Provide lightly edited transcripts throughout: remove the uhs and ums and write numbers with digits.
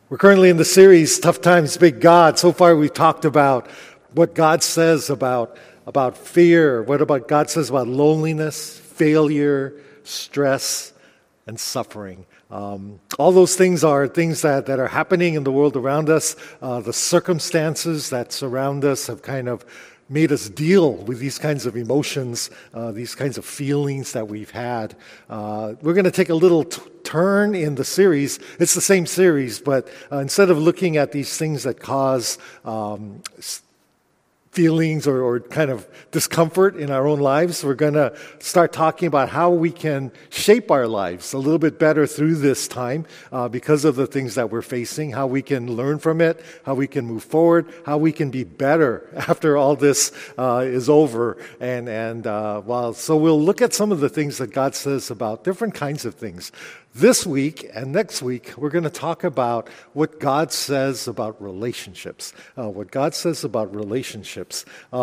We're currently in the series, Tough Times, Big God. So far we've talked about what God says about fear, what about God says about loneliness, failure, stress, and suffering. All those things are things that are happening in the world around us. The circumstances that surround us have kind of made us deal with these kinds of emotions, these kinds of feelings that we've had. We're going to take a little turn in the series. It's the same series, but instead of looking at these things that cause feelings or kind of discomfort in our own lives, we're going to start talking about how we can shape our lives a little bit better through this time because of the things that we're facing, how we can learn from it, how we can move forward, how we can be better after all this is over. So we'll look at some of the things that God says about different kinds of things. This week and next week, we're going to talk about what God says about relationships. What God says about relationships.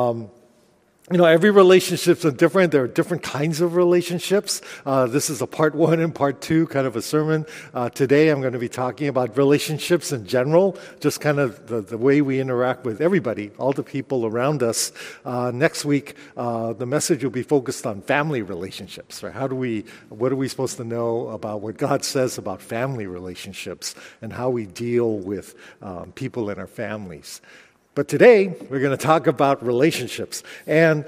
Every relationship is different. There are different kinds of relationships. This is a part 1 and part 2 kind of a sermon. Today I'm going to be talking about relationships in general, just kind of the way we interact with everybody, all the people around us. Next week, the message will be focused on family relationships. Right? What are we supposed to know about what God says about family relationships and how we deal with people in our families? But today, we're going to talk about relationships. And,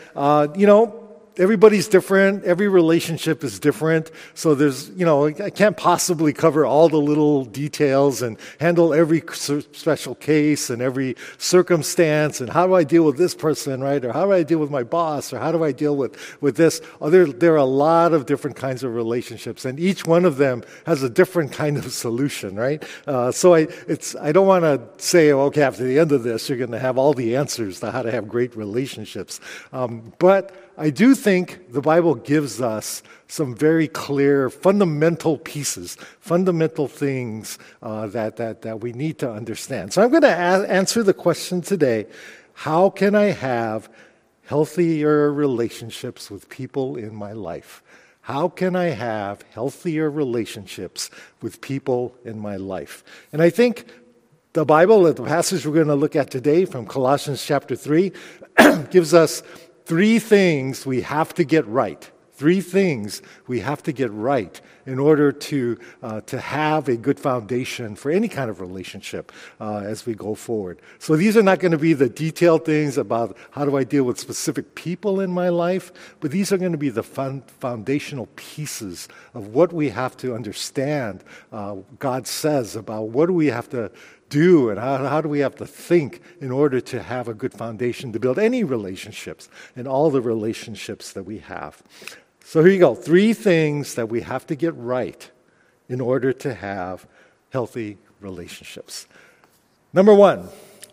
everybody's different. Every relationship is different. So I can't possibly cover all the little details and handle every special case and every circumstance. And how do I deal with this person, right? Or how do I deal with my boss? Or how do I deal with this? There are a lot of different kinds of relationships. And each one of them has a different kind of solution, right? So I don't want to say, okay, after the end of this, you're going to have all the answers to how to have great relationships. But I do think the Bible gives us some very clear fundamental pieces, fundamental things that we need to understand. So I'm going to answer the question today, how can I have healthier relationships with people in my life? How can I have healthier relationships with people in my life? And I think the Bible, the passage we're going to look at today from Colossians chapter 3, gives us 3 things we have to get right. 3 things we have to get right in order to have a good foundation for any kind of relationship as we go forward. So these are not going to be the detailed things about how do I deal with specific people in my life, but these are going to be the foundational pieces of what we have to understand God says about what do we have to do and how do we have to think in order to have a good foundation to build any relationships and all the relationships that we have. So here you go, 3 things that we have to get right in order to have healthy relationships. Number one,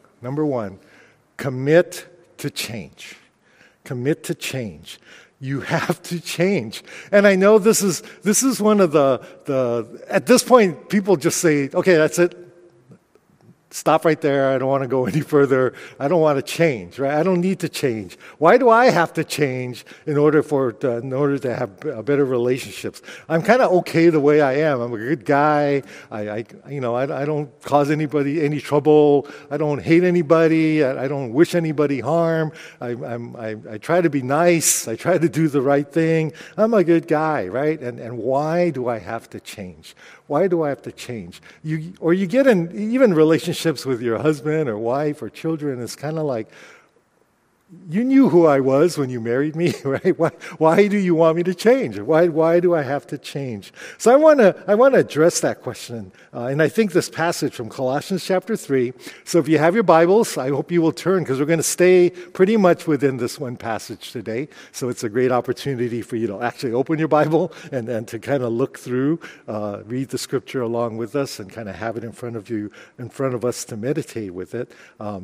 commit to change. Commit to change. You have to change. And I know this is one of the at this point, people just say, okay, that's it. Stop right there. I don't want to go any further. I don't want to change, right? I don't need to change. Why do I have to change in order to have better relationships? I'm kind of okay the way I am. I'm a good guy. I don't cause anybody any trouble. I don't hate anybody. I don't wish anybody harm. I try to be nice. I try to do the right thing. I'm a good guy, right? And why do I have to change? Why do I have to change? You get in even relationships with your husband or wife or children, it's kind of like, you knew who I was when you married me, right? Why do you want me to change? Why do I have to change? So I want to address that question, and I think this passage from Colossians chapter 3. So if you have your Bibles, I hope you will turn because we're going to stay pretty much within this one passage today. So it's a great opportunity for you to actually open your Bible and to kind of look through, read the Scripture along with us, and kind of have it in front of you, in front of us to meditate with it.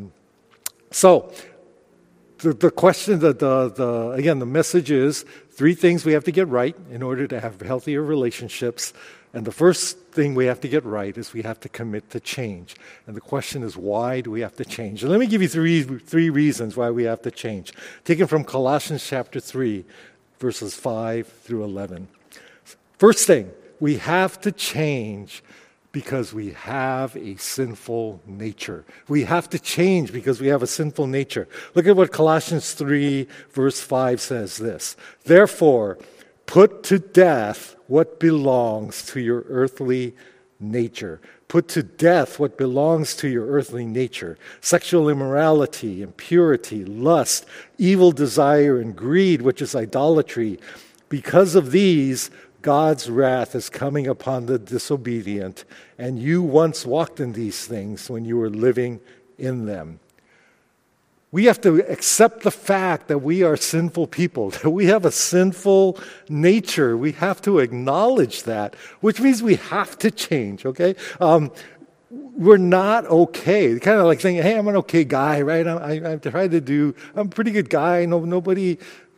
The question, again, the message is 3 things we have to get right in order to have healthier relationships. And the first thing we have to get right is we have to commit to change. And the question is, why do we have to change? And let me give you three reasons why we have to change. Taken from Colossians chapter 3, verses 5 through 11. First thing, we have to change because we have a sinful nature. We have to change because we have a sinful nature. Look at what Colossians 3, verse 5 says this. Therefore, put to death what belongs to your earthly nature. Put to death what belongs to your earthly nature. Sexual immorality, impurity, lust, evil desire, and greed, which is idolatry. Because of these, God's wrath is coming upon the disobedient, and you once walked in these things when you were living in them. We have to accept the fact that we are sinful people, that we have a sinful nature. We have to acknowledge that, which means we have to change, okay? We're not okay. Kind of like saying, hey, I'm an okay guy, right? I'm a pretty good guy. Nobody...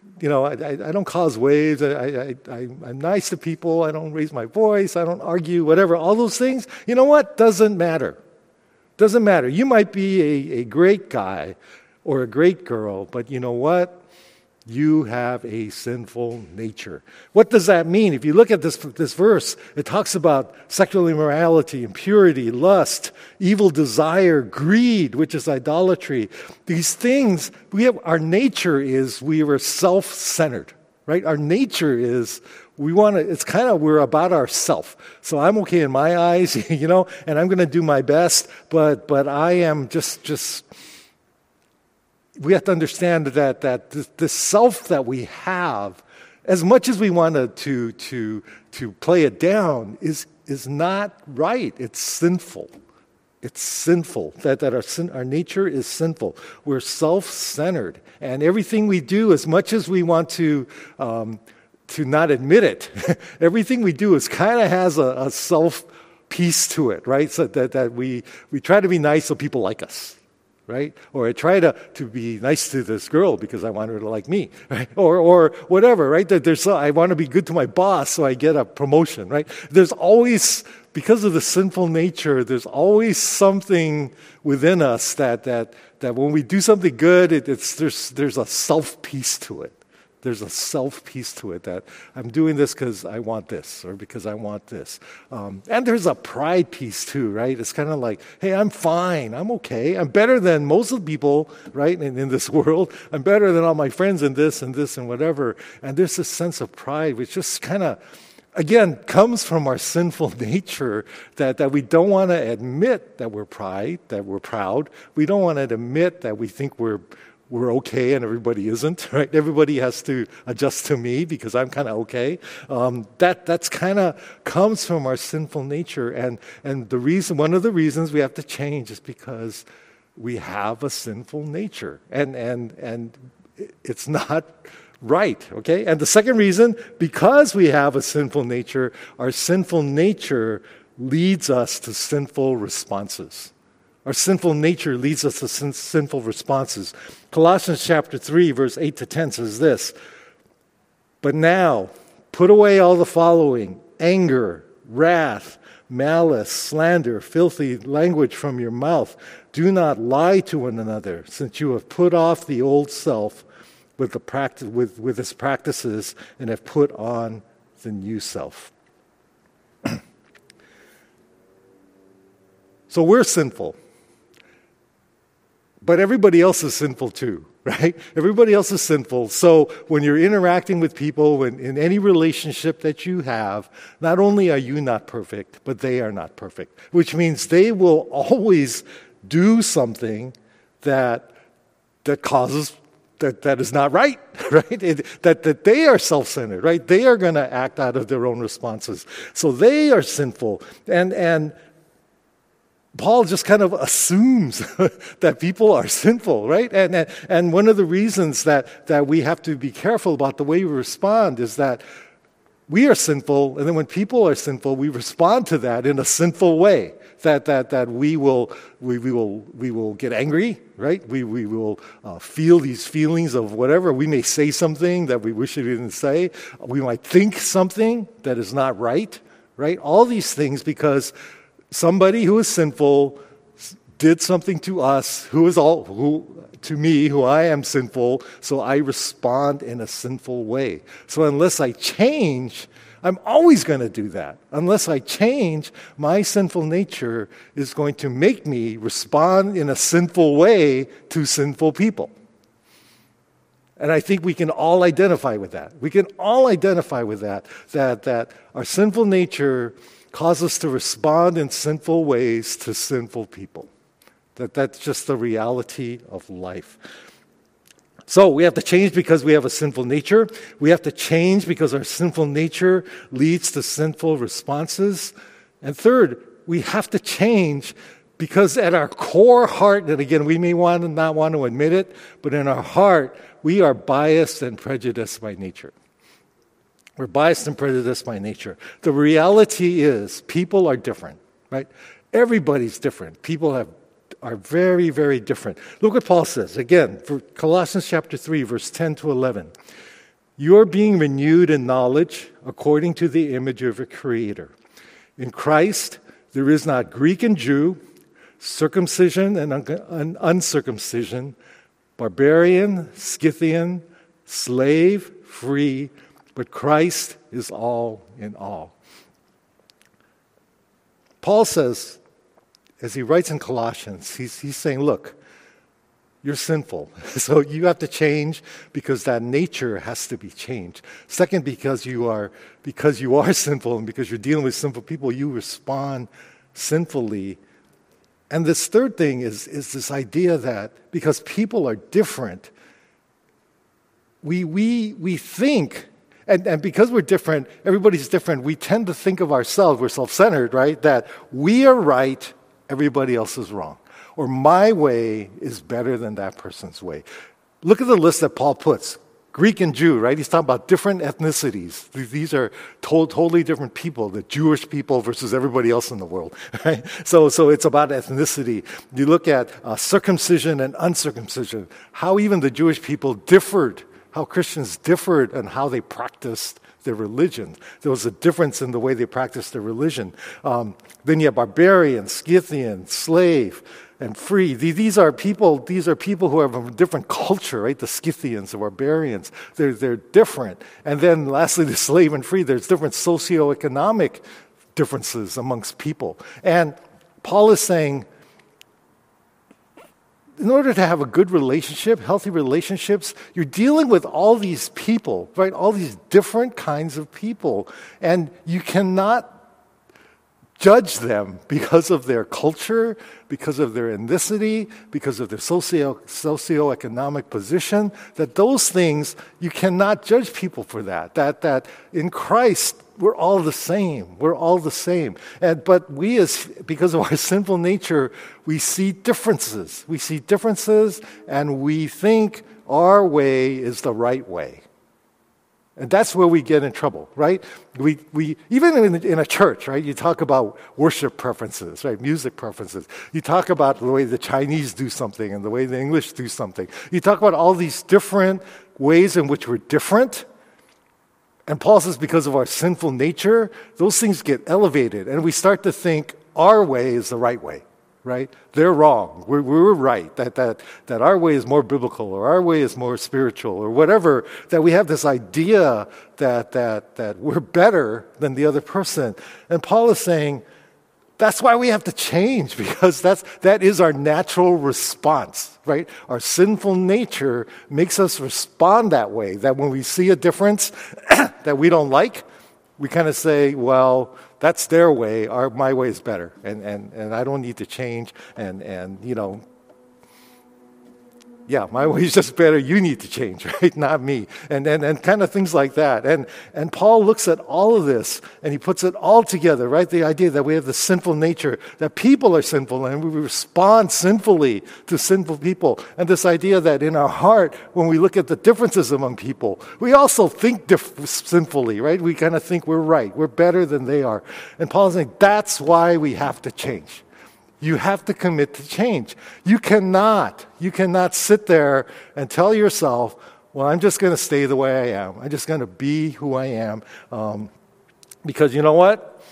I don't cause waves. I'm nice to people. I don't raise my voice. I don't argue, whatever. All those things, you know what? Doesn't matter. Doesn't matter. You might be a great guy or a great girl, but you know what? You have a sinful nature. What does that mean? If you look at this verse, it talks about sexual immorality, impurity, lust, evil desire, greed, which is idolatry. These things, our nature is we are self-centered, right? Our nature is we're about ourself. So I'm okay in my eyes, and I'm going to do my best, but I am just we have to understand that the self that we have, as much as we want to play it down, is not right. It's sinful. It's sinful. That our nature is sinful. We're self-centered, and everything we do, as much as we want to not admit it, everything we do is kind of has a self piece to it, right? So that we try to be nice so people like us. Right? Or I try to be nice to this girl because I want her to like me, right? Or whatever, right? I want to be good to my boss so I get a promotion, right? There's always, because of the sinful nature, there's always something within us that when we do something good, there's a self piece to it. There's a self piece to it that I'm doing this because I want this or because I want this. And there's a pride piece too, right? It's kind of like, hey, I'm fine. I'm okay. I'm better than most of the people, right, in this world. I'm better than all my friends in this and this and whatever. And there's this sense of pride which just kind of, again, comes from our sinful nature that we don't want to admit that we're proud. We don't want to admit that we think we're okay and everybody isn't, right? Everybody has to adjust to me because I'm kind of okay. That's kind of comes from our sinful nature, and one of the reasons we have to change is because we have a sinful nature, and it's not right, okay? And the second reason, because we have a sinful nature, our sinful nature leads us to sinful responses. Our sinful nature leads us to sinful responses. Colossians chapter 3, verse 8 to 10 says this, "But now, put away all the following, anger, wrath, malice, slander, filthy language from your mouth. Do not lie to one another, since you have put off the old self with its practices and have put on the new self." So we're sinful. But everybody else is sinful too, right? Everybody else is sinful. So when you're interacting with people, in any relationship that you have, not only are you not perfect, but they are not perfect, which means they will always do something that causes that is not right, right? That they are self-centered, right? They are going to act out of their own responses. So they are sinful, and Paul just kind of assumes that people are sinful, right? And one of the reasons that we have to be careful about the way we respond is that we are sinful, and then when people are sinful, we respond to that in a sinful way. That we will get angry, right? We will feel these feelings of whatever. We may say something that we wish we didn't say. We might think something that is not right, right? All these things because somebody who is sinful did something to us, to me, who I am sinful, so I respond in a sinful way. So unless I change, I'm always going to do that. Unless I change, my sinful nature is going to make me respond in a sinful way to sinful people. And I think we can all identify with that. We can all identify with that our sinful nature causes us to respond in sinful ways to sinful people. That's just the reality of life. So we have to change because we have a sinful nature. We have to change because our sinful nature leads to sinful responses. And third, we have to change because at our core heart, and again, we may not want to admit it, but in our heart, we are biased and prejudiced by nature. We're biased and prejudiced by nature. The reality is people are different, right? Everybody's different. People are very, very different. Look what Paul says, again, for Colossians chapter 3, verse 10 to 11. You're being renewed in knowledge according to the image of your Creator. In Christ, there is not Greek and Jew, circumcision and uncircumcision, barbarian, Scythian, slave, free, but Christ is all in all. Paul says, as he writes in Colossians, he's saying, look, you're sinful. So you have to change because that nature has to be changed. Second, because you are sinful and because you're dealing with sinful people, you respond sinfully. And this third thing is this idea that because people are different, we think, and because we're different, everybody's different, we tend to think of ourselves, we're self-centered, right? That we are right, everybody else is wrong. Or my way is better than that person's way. Look at the list that Paul puts. Greek and Jew, right? He's talking about different ethnicities. These are totally different people, the Jewish people versus everybody else in the world, right? So it's about ethnicity. You look at circumcision and uncircumcision, how even the Jewish people differed, how Christians differed in how they practiced their religion. There was a difference in the way they practiced their religion. Then you have barbarian, Scythian, slave, and free. These are people who have a different culture, right? The Scythians, the barbarians, they're different. And then lastly, the slave and free, there's different socioeconomic differences amongst people. And Paul is saying, in order to have a good relationship, healthy relationships, you're dealing with all these people, right? All these different kinds of people. And you cannot judge them because of their culture, because of their ethnicity, because of their socioeconomic position, that those things, you cannot judge people for that. That in Christ, we're all the same. We're all the same. But because of our sinful nature, we see differences. We see differences and we think our way is the right way. And that's where we get in trouble, right? We even in a church, right? You talk about worship preferences, right? Music preferences. You talk about the way the Chinese do something and the way the English do something. You talk about all these different ways in which we're different. And Paul says because of our sinful nature, those things get elevated. And we start to think our way is the right way, right? They're wrong. We're right. That our way is more biblical or our way is more spiritual or whatever. That we have this idea that we're better than the other person. And Paul is saying that's why we have to change because that is our natural response, right? Our sinful nature makes us respond that way. That when we see a difference that we don't like, we kind of say, well, that's their way. My way is better, and I don't need to change. And you know, yeah, my way is just better. You need to change, right? Not me. And kind of things like that. And Paul looks at all of this and he puts it all together, right? The idea that we have the sinful nature, that people are sinful and we respond sinfully to sinful people. And this idea that in our heart, when we look at the differences among people, we also think sinfully, right? We kind of think we're right. We're better than they are. And Paul's saying that's why we have to change. You have to commit to change. You cannot sit there and tell yourself, well, I'm just going to stay the way I am. I'm just going to be who I am. Because you know what?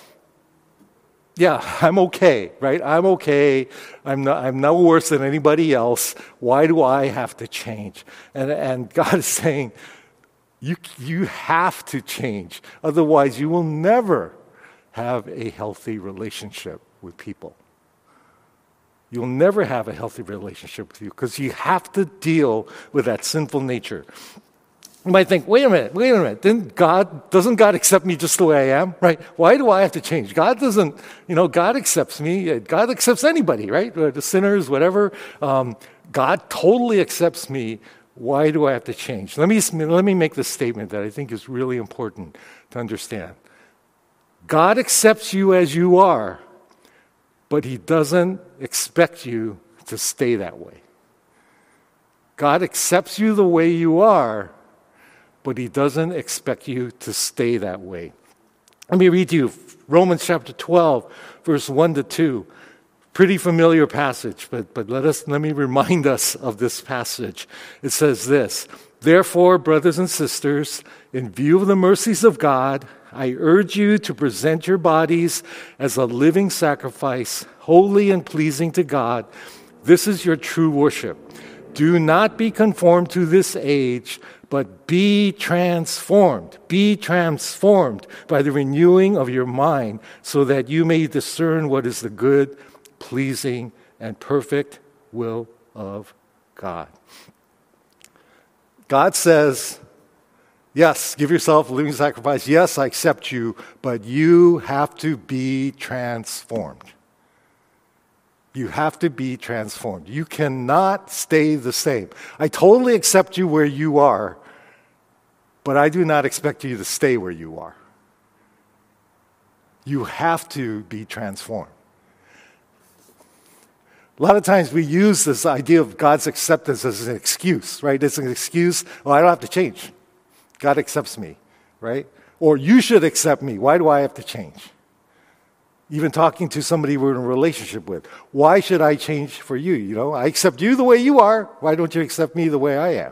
Yeah, I'm okay, right? I'm okay. I'm no worse than anybody else. Why do I have to change? And God is saying, You have to change. Otherwise, you will never have a healthy relationship with people. You'll never have a healthy relationship with you because you have to deal with that sinful nature. You might think, wait a minute, doesn't God accept me just the way I am, right? Why do I have to change? God doesn't, God accepts me. God accepts anybody, right? The sinners, whatever. God totally accepts me. Why do I have to change? Let me make this statement that I think is really important to understand. God accepts you as you are, but He doesn't expect you to stay that way. God accepts you the way you are, but He doesn't expect you to stay that way. Let me read to you Romans chapter 12, verse 1 to 2. Pretty familiar passage, but let me remind us of this passage. It says this, "Therefore, brothers and sisters, in view of the mercies of God, I urge you to present your bodies as a living sacrifice, holy and pleasing to God. This is your true worship. Do not be conformed to this age, but be transformed. Be transformed by the renewing of your mind, so that you may discern what is the good, pleasing, and perfect will of God." God says, yes, give yourself a living sacrifice. Yes, I accept you, but you have to be transformed. You have to be transformed. You cannot stay the same. I totally accept you where you are, but I do not expect you to stay where you are. You have to be transformed. A lot of times we use this idea of God's acceptance as an excuse, right? It's an excuse, I don't have to change. God accepts me, right? Or you should accept me. Why do I have to change? Even talking to somebody we're in a relationship with. Why should I change for you? I accept you the way you are. Why don't you accept me the way I am?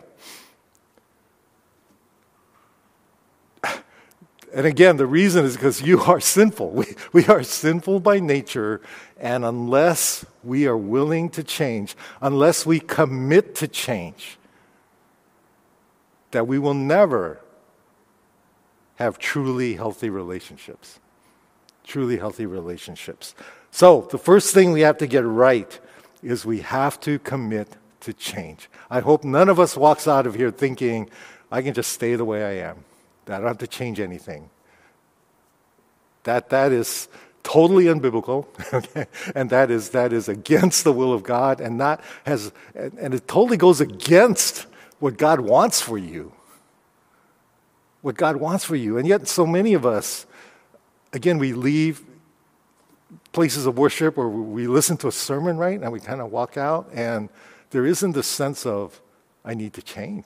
And again, the reason is because you are sinful. We are sinful by nature, and unless we are willing to change, unless we commit to change, that we will never have truly healthy relationships. Truly healthy relationships. So, the first thing we have to get right is we have to commit to change. I hope none of us walks out of here thinking, I can just stay the way I am. I don't have to change anything. That is totally unbiblical, okay? And that is against the will of God, and it totally goes against what God wants for you. What God wants for you. And yet so many of us, again, we leave places of worship or we listen to a sermon, right? And we kind of walk out, and there isn't this sense of, I need to change.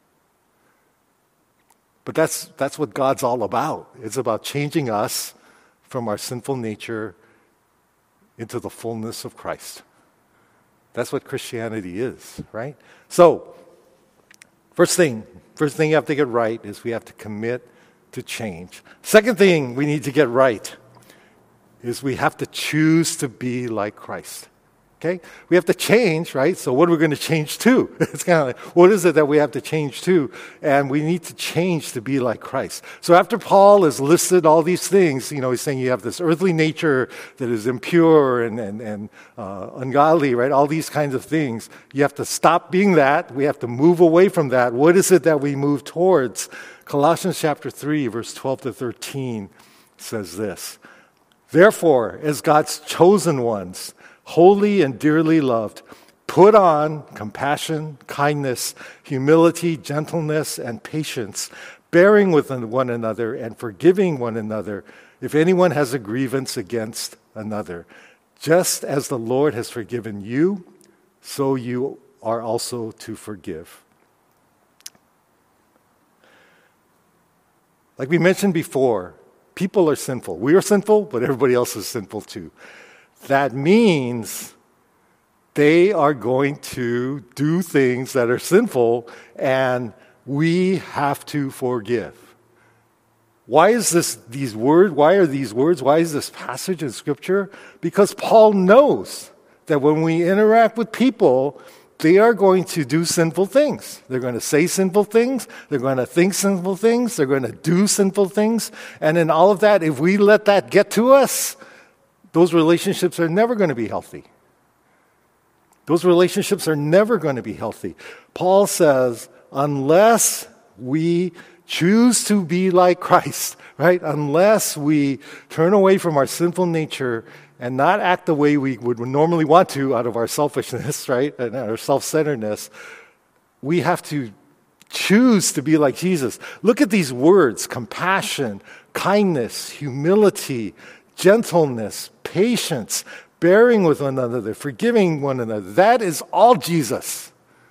But that's what God's all about. It's about changing us from our sinful nature into the fullness of Christ. That's what Christianity is, right? So, first thing you have to get right is we have to commit to change. Second thing we need to get right is we have to choose to be like Christ. Okay? We have to change, right? So what are we going to change to? It's kind of like, what is it that we have to change to? And we need to change to be like Christ. So after Paul has listed all these things, he's saying you have this earthly nature that is impure and ungodly, right? All these kinds of things. You have to stop being that. We have to move away from that. What is it that we move towards? Colossians chapter 3, verse 12 to 13 says this. Therefore, as God's chosen ones, holy and dearly loved, put on compassion, kindness, humility, gentleness, and patience, bearing with one another and forgiving one another if anyone has a grievance against another. Just as the Lord has forgiven you, so you are also to forgive. Like we mentioned before, people are sinful. We are sinful, but everybody else is sinful too. That means they are going to do things that are sinful, and we have to forgive. Why is these words? Why are these words? Why is this passage in Scripture? Because Paul knows that when we interact with people, they are going to do sinful things. They're going to say sinful things. They're going to think sinful things. They're going to do sinful things. And in all of that, if we let that get to us, those relationships are never going to be healthy. Those relationships are never going to be healthy. Paul says, unless we choose to be like Christ, right? Unless we turn away from our sinful nature and not act the way we would normally want to out of our selfishness, right? And our self-centeredness, we have to choose to be like Jesus. Look at these words: compassion, kindness, humility, gentleness, patience, bearing with one another, forgiving one another. That is all Jesus.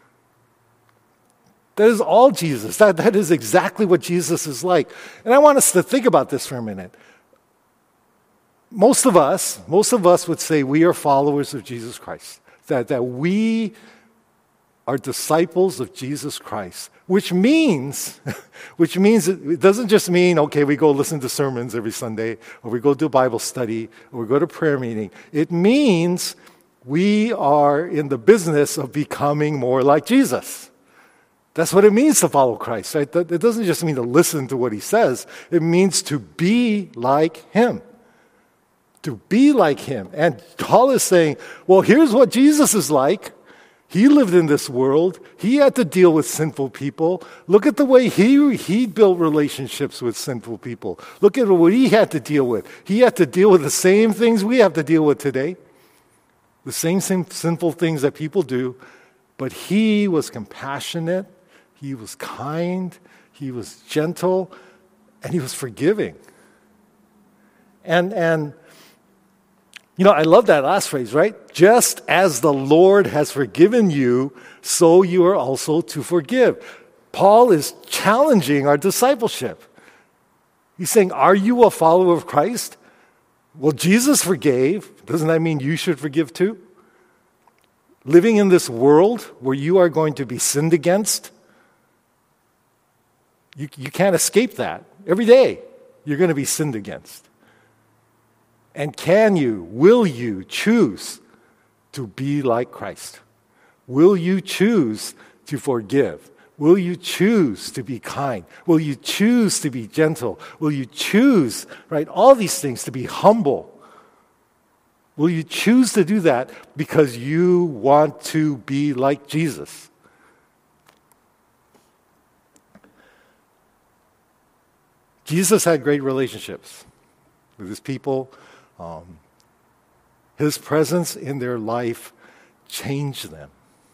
That is all Jesus. That is exactly what Jesus is like. And I want us to think about this for a minute. Most of us would say we are followers of Jesus Christ, that we are disciples of Jesus Christ, which means it doesn't just mean, okay, we go listen to sermons every Sunday, or we go do Bible study, or we go to prayer meeting. It means we are in the business of becoming more like Jesus. That's what it means to follow Christ, right? It doesn't just mean to listen to what he says. It means to be like him. To be like him. And Paul is saying, well, here's what Jesus is like. He lived in this world. He had to deal with sinful people. Look at the way he built relationships with sinful people. Look at what he had to deal with. He had to deal with the same things we have to deal with today. The same sinful things that people do. But he was compassionate. He was kind. He was gentle. And he was forgiving. And you know, I love that last phrase, right? Just as the Lord has forgiven you, so you are also to forgive. Paul is challenging our discipleship. He's saying, are you a follower of Christ? Well, Jesus forgave. Doesn't that mean you should forgive too? Living in this world where you are going to be sinned against, you can't escape that. Every day, you're going to be sinned against. And will you choose to be like Christ? Will you choose to forgive? Will you choose to be kind? Will you choose to be gentle? Will you choose, right, all these things, to be humble? Will you choose to do that because you want to be like Jesus? Jesus had great relationships with his people. His presence in their life changed them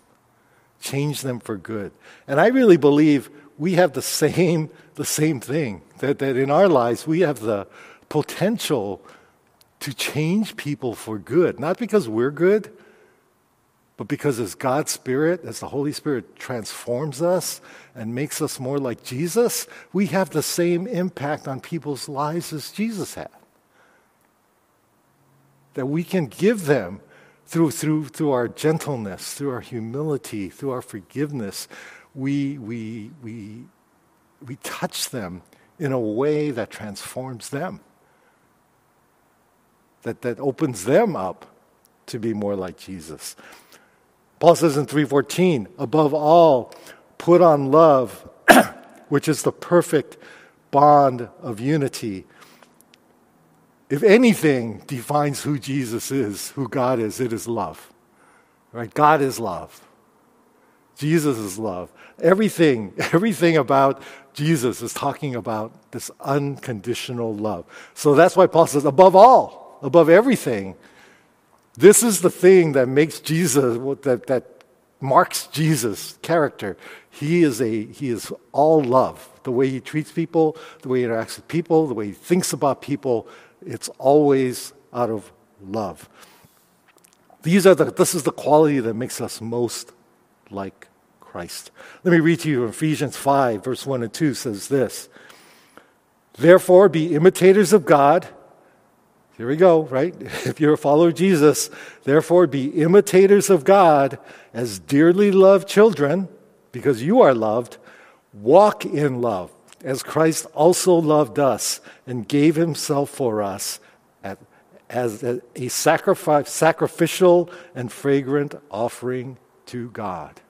for good. And I really believe we have the same thing, that in our lives we have the potential to change people for good, not because we're good, but because as God's Spirit, as the Holy Spirit transforms us and makes us more like Jesus, we have the same impact on people's lives as Jesus had. That we can give them through our gentleness, through our humility, through our forgiveness. We touch them in a way that transforms them. That opens them up to be more like Jesus. Paul says in 3:14, above all, put on love, which is the perfect bond of unity. If anything defines who Jesus is, who God is, it is love. Right? God is love. Jesus is love. Everything about Jesus is talking about this unconditional love. So that's why Paul says, above all, above everything, this is the thing that makes Jesus, that marks Jesus' character. He is all love. The way he treats people, the way he interacts with people, the way he thinks about people, it's always out of love. This is the quality that makes us most like Christ. Let me read to you Ephesians 5, verse 1 and 2 says this. Therefore, be imitators of God. Here we go, right? If you're a follower of Jesus, therefore be imitators of God as dearly loved children, because you are loved. Walk in love, as Christ also loved us and gave himself for us as a sacrificial and fragrant offering to God.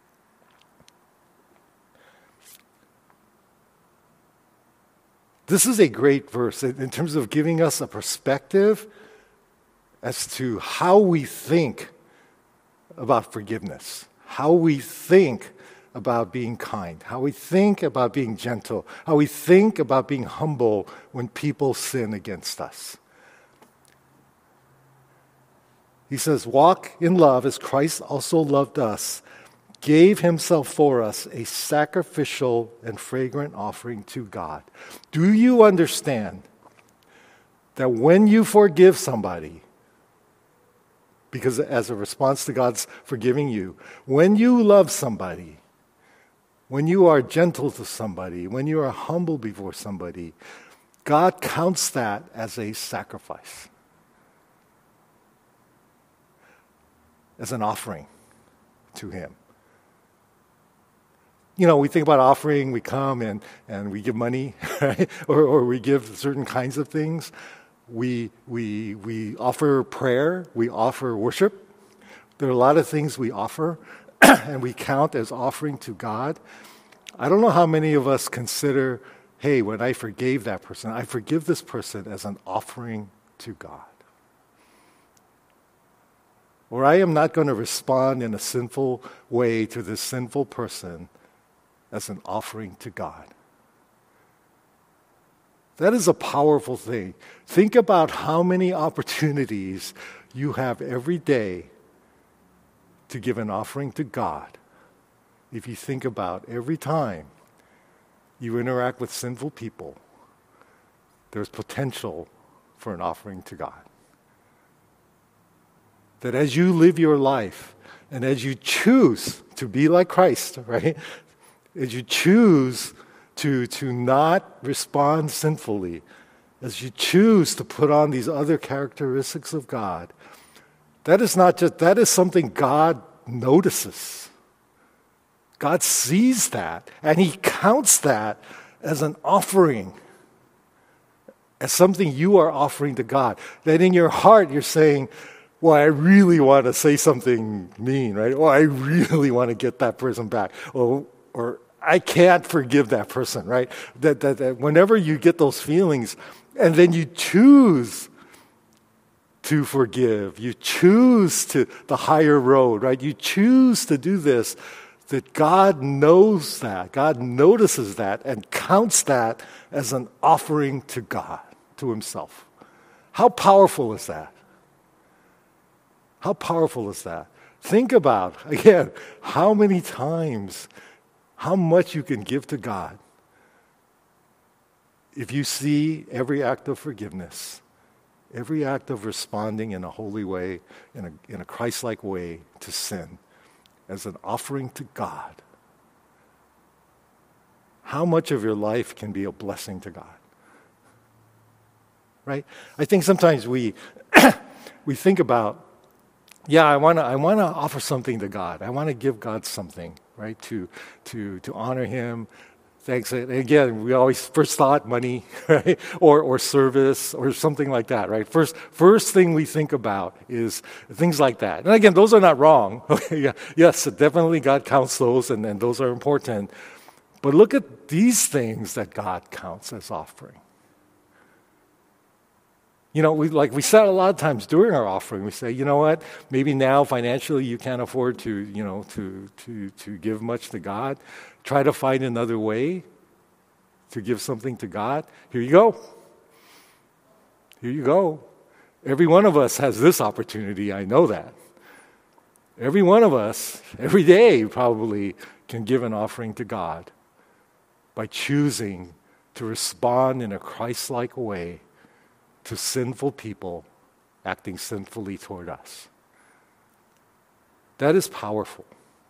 This is a great verse in terms of giving us a perspective as to how we think about forgiveness, how we think about being kind, how we think about being gentle, how we think about being humble when people sin against us. He says, walk in love as Christ also loved us, gave himself for us a sacrificial and fragrant offering to God. Do you understand that when you forgive somebody, because as a response to God's forgiving you, when you love somebody, when you are gentle to somebody, when you are humble before somebody, God counts that as a sacrifice, as an offering to him. You know, we think about offering, we come and we give money, right? or we give certain kinds of things. We offer prayer, we offer worship. There are a lot of things we offer and we count as offering to God. I don't know how many of us consider, hey, when I forgave that person, I forgive this person as an offering to God. Or I am not going to respond in a sinful way to this sinful person as an offering to God. That is a powerful thing. Think about how many opportunities you have every day to give an offering to God. If you think about every time you interact with sinful people, there's potential for an offering to God. That as you live your life and as you choose to be like Christ, right? As you choose to not respond sinfully, as you choose to put on these other characteristics of God, that is something God notices. God sees that, and he counts that as an offering, as something you are offering to God. That in your heart you're saying, well, I really want to say something mean, right? Or I really want to get that person back. Or I can't forgive that person, right? That whenever you get those feelings, and then you choose to forgive, you choose to the higher road, right? You choose to do this, that God knows that, God notices that, and counts that as an offering to God, to himself. How powerful is that? How powerful is that? Think about, again, how many times, how much you can give to God if you see every act of forgiveness, every act of responding in a holy way, in a Christ-like way to sin, as an offering to God. How much of your life can be a blessing to God? Right? I think sometimes we think about, yeah, I want to offer something to God. I want to give God something, right? To honor him. Thanks. And again, we always first thought money, right? Or service or something like that, right? First thing we think about is things like that. And again, those are not wrong. Yeah, yes, definitely God counts those and those are important. But look at these things that God counts as offering. You know, we said a lot of times during our offering, we say, you know what, maybe now financially you can't afford to give much to God. Try to find another way to give something to God. Here you go. Here you go. Every one of us has this opportunity, I know that. Every one of us, every day probably, can give an offering to God by choosing to respond in a Christ-like way to sinful people acting sinfully toward us. That is powerful.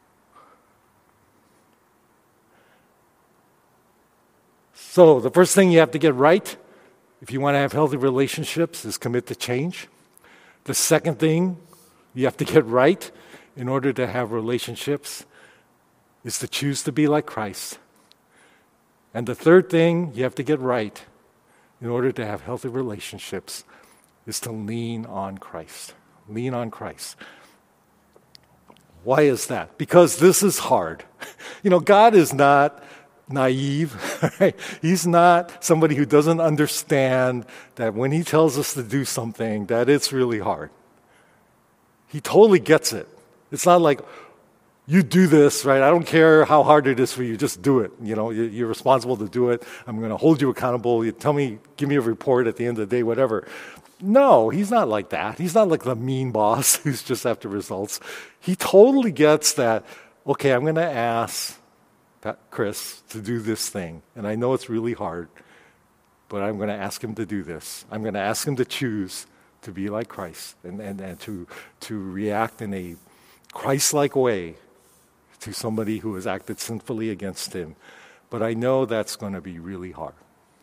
So the first thing you have to get right, if you want to have healthy relationships, is commit to change. The second thing you have to get right in order to have relationships is to choose to be like Christ. And the third thing you have to get right in order to have healthy relationships is to lean on Christ. Lean on Christ. Why is that? Because this is hard. God is not naive. Right? He's not somebody who doesn't understand that when he tells us to do something, that it's really hard. He totally gets it. It's not like, you do this, right? I don't care how hard it is for you, just do it. You're responsible to do it. I'm going to hold you accountable. You tell me, give me a report at the end of the day, whatever. No, he's not like that. He's not like the mean boss who's just after results. He totally gets that, okay, I'm going to ask Chris to do this thing. And I know it's really hard, but I'm going to ask him to do this. I'm going to ask him to choose to be like Christ and to react in a Christ-like way to somebody who has acted sinfully against him. But I know that's going to be really hard.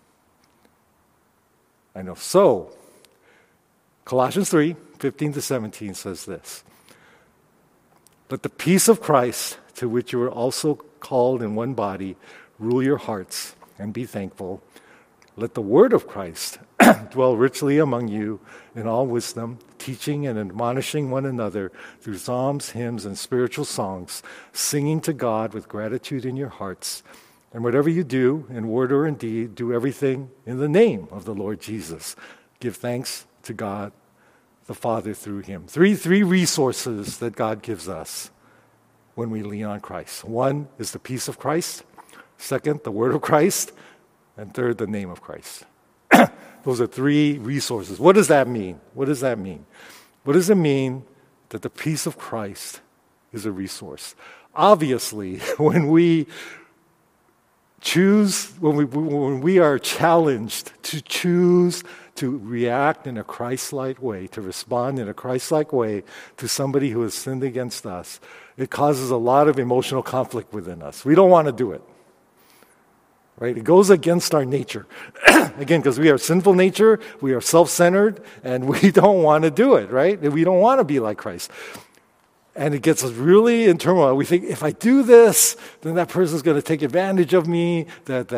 I know. So, Colossians 3:15-17 says this. Let the peace of Christ, to which you were also called in one body, rule your hearts and be thankful. Let the word of Christ dwell richly among you in all wisdom, teaching and admonishing one another through psalms, hymns, and spiritual songs, singing to God with gratitude in your hearts. And whatever you do, in word or in deed, do everything in the name of the Lord Jesus. Give thanks to God the Father through him. Three resources that God gives us when we lean on Christ. One is the peace of Christ. Second, the word of Christ. And third, the name of Christ. Those are three resources. What does that mean? What does that mean? What does it mean that the peace of Christ is a resource? Obviously, when we are challenged to choose to react in a Christ-like way, to respond in a Christ-like way to somebody who has sinned against us, it causes a lot of emotional conflict within us. We don't want to do it. Right? It goes against our nature. Again, because we are sinful nature, we are self-centered, and we don't want to do it, right? We don't want to be like Christ. And it gets us really in turmoil. We think, if I do this, then that person's going to take advantage of me, that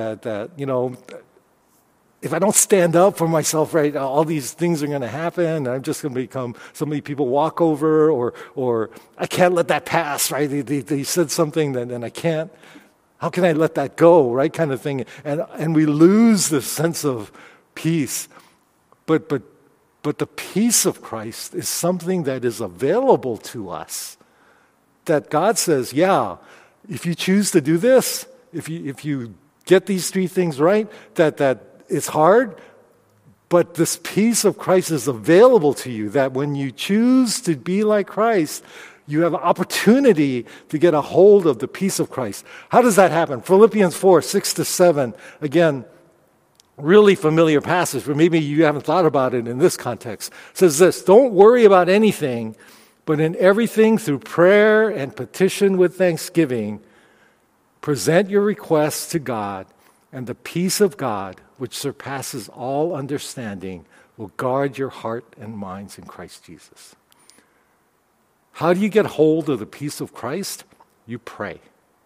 if I don't stand up for myself, right, all these things are going to happen, and I'm just going to become somebody people walk over, or I can't let that pass, right? They said something, then I can't. How can I let that go, right, kind of thing. And we lose this sense of peace. But the peace of Christ is something that is available to us. That God says, yeah, if you choose to do this, if you get these three things right, that it's hard, but this peace of Christ is available to you, that when you choose to be like Christ, you have an opportunity to get a hold of the peace of Christ. How does that happen? Philippians 4:6-7, again, really familiar passage, but maybe you haven't thought about it in this context. It says this, don't worry about anything, but in everything through prayer and petition with thanksgiving, present your requests to God, and the peace of God, which surpasses all understanding, will guard your heart and minds in Christ Jesus. How do you get hold of the peace of Christ? You pray.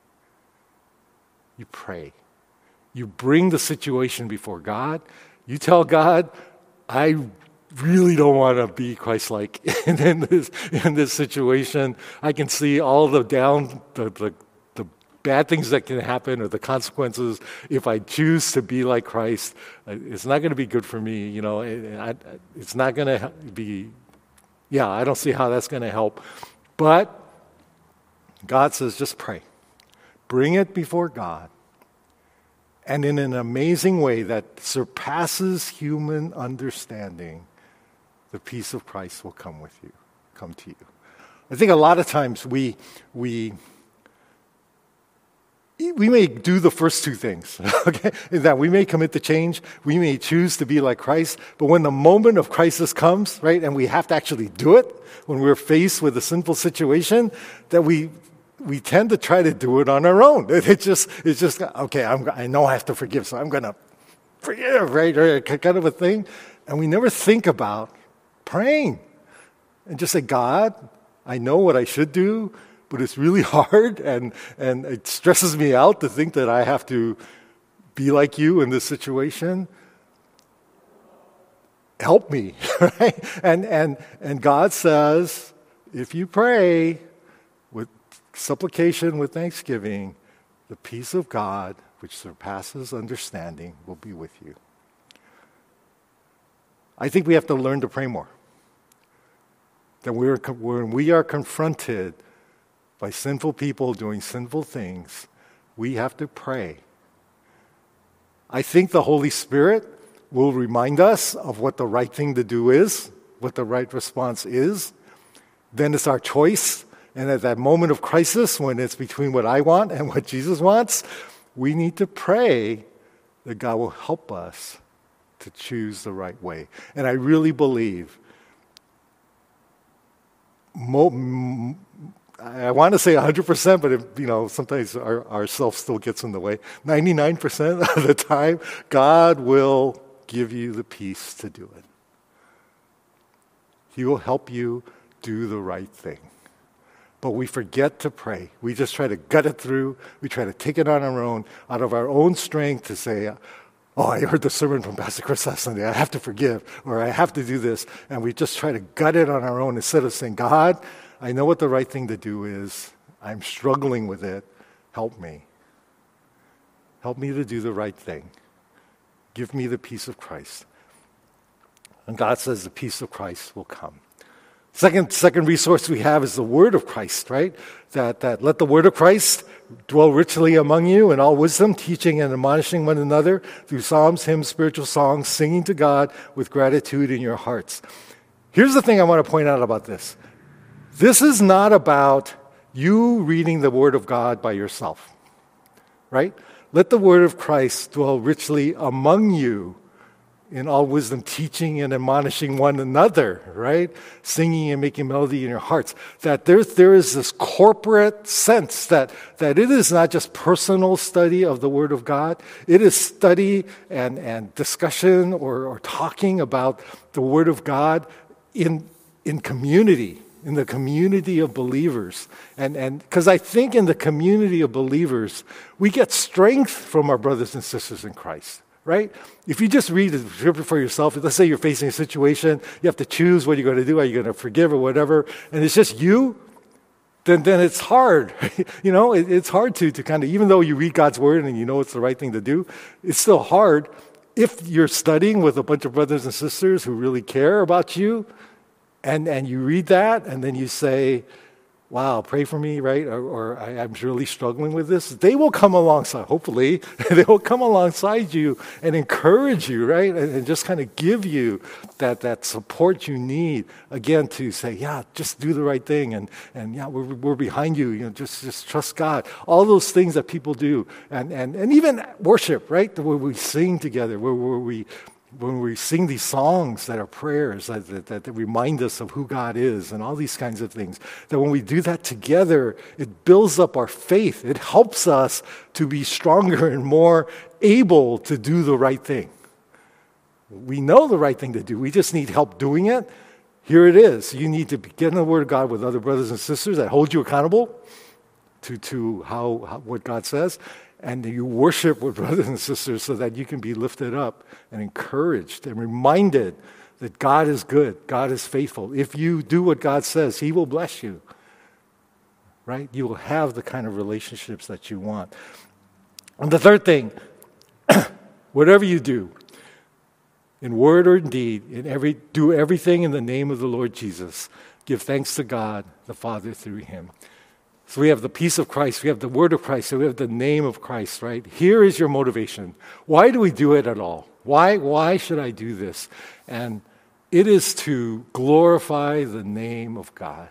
You pray. You bring the situation before God. You tell God, I really don't want to be Christ-like in this situation. I can see all the bad things that can happen or the consequences if I choose to be like Christ. It's not going to be good for me. It's not going to be. Yeah, I don't see how that's going to help. But God says, just pray. Bring it before God. And in an amazing way that surpasses human understanding, the peace of Christ will come to you. I think a lot of times we may do the first two things, okay? In that we may commit to change, we may choose to be like Christ, but when the moment of crisis comes, right, and we have to actually do it, when we're faced with a sinful situation, that we tend to try to do it on our own. It's just okay, I know I have to forgive, so I'm going to forgive, right, or kind of a thing. And we never think about praying and just say, God, I know what I should do, but it's really hard, and it stresses me out to think that I have to be like you in this situation. Help me, right? And God says, if you pray with supplication with thanksgiving, the peace of God, which surpasses understanding, will be with you. I think we have to learn to pray more. That when we are confronted by sinful people doing sinful things, we have to pray. I think the Holy Spirit will remind us of what the right thing to do is, what the right response is. Then it's our choice. And at that moment of crisis, when it's between what I want and what Jesus wants, we need to pray that God will help us to choose the right way. And I really believe, I want to say 100%, but sometimes our self still gets in the way. 99% of the time, God will give you the peace to do it. He will help you do the right thing. But we forget to pray. We just try to gut it through. We try to take it on our own, out of our own strength to say, oh, I heard the sermon from Pastor Chris last Sunday. I have to forgive, or I have to do this. And we just try to gut it on our own instead of saying, God, I know what the right thing to do is. I'm struggling with it. Help me. Help me to do the right thing. Give me the peace of Christ. And God says the peace of Christ will come. Second resource we have is the word of Christ, right? That let the word of Christ dwell richly among you in all wisdom, teaching and admonishing one another through psalms, hymns, spiritual songs, singing to God with gratitude in your hearts. Here's the thing I want to point out about this. This is not about you reading the word of God by yourself, right? Let the word of Christ dwell richly among you in all wisdom, teaching and admonishing one another, right? Singing and making melody in your hearts. That there is this corporate sense that it is not just personal study of the Word of God. It is study and discussion or talking about the Word of God in community, in the community of believers. And because I think in the community of believers, we get strength from our brothers and sisters in Christ. Right? If you just read the scripture for yourself, let's say you're facing a situation, you have to choose what you're going to do, are you going to forgive or whatever, and it's just you, then it's hard. It's hard to kind of, even though you read God's word and you know it's the right thing to do, it's still hard if you're studying with a bunch of brothers and sisters who really care about you, and you read that, and then you say, wow, pray for me, right? Or I'm really struggling with this. They will come alongside, hopefully, they will come alongside you and encourage you, right? And just kind of give you that support you need, again, to say, yeah, just do the right thing. And yeah, we're behind you. Just trust God. All those things that people do. And even worship, right? Where we sing together, when we sing these songs that are prayers that remind us of who God is and all these kinds of things, that when we do that together, it builds up our faith. It helps us to be stronger and more able to do the right thing. We know the right thing to do. We just need help doing it. Here it is. You need to get in the Word of God with other brothers and sisters that hold you accountable to how what God says. And you worship with brothers and sisters so that you can be lifted up and encouraged and reminded that God is good, God is faithful. If you do what God says, He will bless you, right? You will have the kind of relationships that you want. And the third thing, whatever you do, in word or in deed, do everything in the name of the Lord Jesus. Give thanks to God, the Father, through Him. So we have the peace of Christ, we have the word of Christ, so we have the name of Christ, right? Here is your motivation. Why do we do it at all? Why should I do this? And it is to glorify the name of God.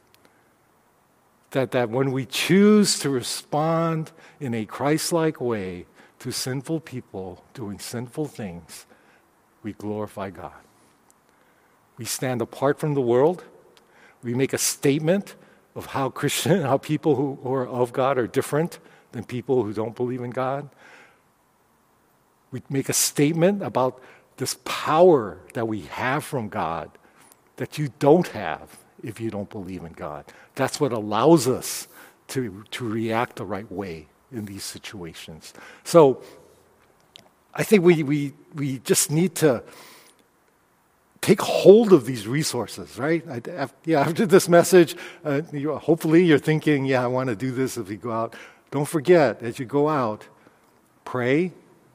That when we choose to respond in a Christ-like way to sinful people doing sinful things, we glorify God. We stand apart from the world. We make a statement of how people who are of God are different than people who don't believe in God. We make a statement about this power that we have from God that you don't have if you don't believe in God. That's what allows us to react the right way in these situations. So I think we just need to take hold of these resources, right? After this message, hopefully you're thinking, I want to do this if we go out. Don't forget, as you go out, pray,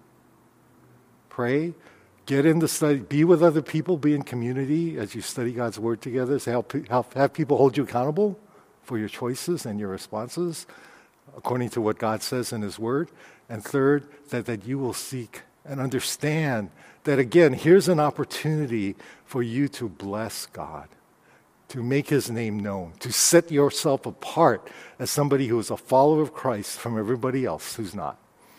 get in the study, be with other people, be in community as you study God's Word together. So have people hold you accountable for your choices and your responses according to what God says in His Word. And third, that you will seek and understand that, again, here's an opportunity for you to bless God, to make His name known, to set yourself apart as somebody who is a follower of Christ from everybody else who's not.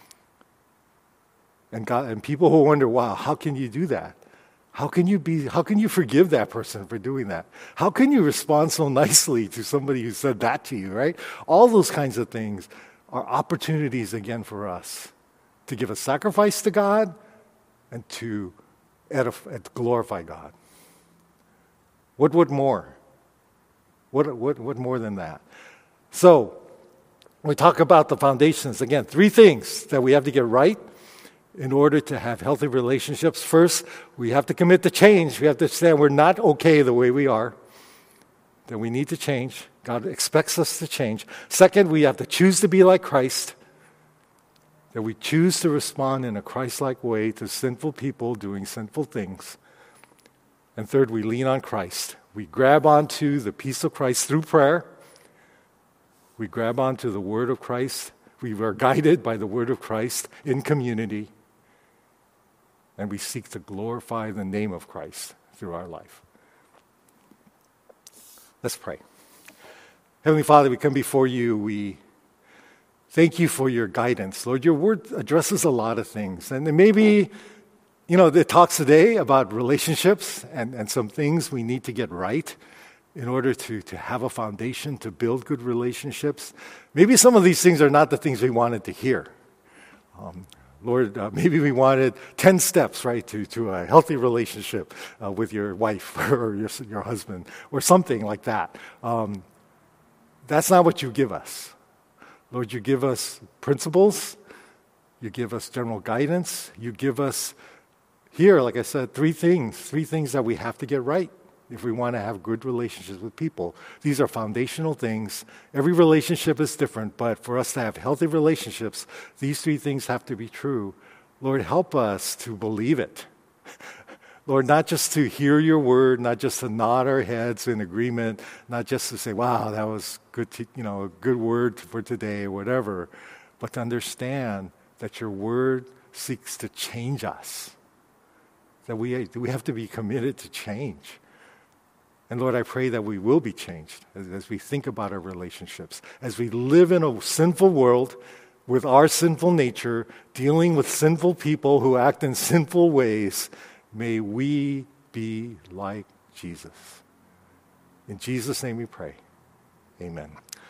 And people who wonder, wow, how can you do that? How can you forgive that person for doing that? How can you respond so nicely to somebody who said that to you, right? All those kinds of things are opportunities, again, for us to give a sacrifice to God and to glorify God. What more? What more than that? So, we talk about the foundations. Again, 3 things that we have to get right in order to have healthy relationships. First, we have to commit to change. We have to understand we're not okay the way we are, that we need to change. God expects us to change. Second, we have to choose to be like Christ, that we choose to respond in a Christ-like way to sinful people doing sinful things. And third, we lean on Christ. We grab onto the peace of Christ through prayer. We grab onto the Word of Christ. We are guided by the Word of Christ in community. And we seek to glorify the name of Christ through our life. Let's pray. Heavenly Father, we come before you. We thank you for your guidance. Lord, your word addresses a lot of things. And maybe, it talks today about relationships and some things we need to get right in order to have a foundation to build good relationships. Maybe some of these things are not the things we wanted to hear. Lord, maybe we wanted 10 steps, right, to a healthy relationship with your wife or your husband or something like that. That's not what you give us. Lord, you give us principles. You give us general guidance. You give us here, like I said, 3 things that we have to get right if we want to have good relationships with people. These are foundational things. Every relationship is different, but for us to have healthy relationships, these 3 things have to be true. Lord, help us to believe it. Lord, not just to hear your word, not just to nod our heads in agreement, not just to say, wow, that was good, a good word for today or whatever, but to understand that your word seeks to change us, that we have to be committed to change. And Lord, I pray that we will be changed as we think about our relationships, as we live in a sinful world with our sinful nature, dealing with sinful people who act in sinful ways. May we be like Jesus. In Jesus' name we pray. Amen.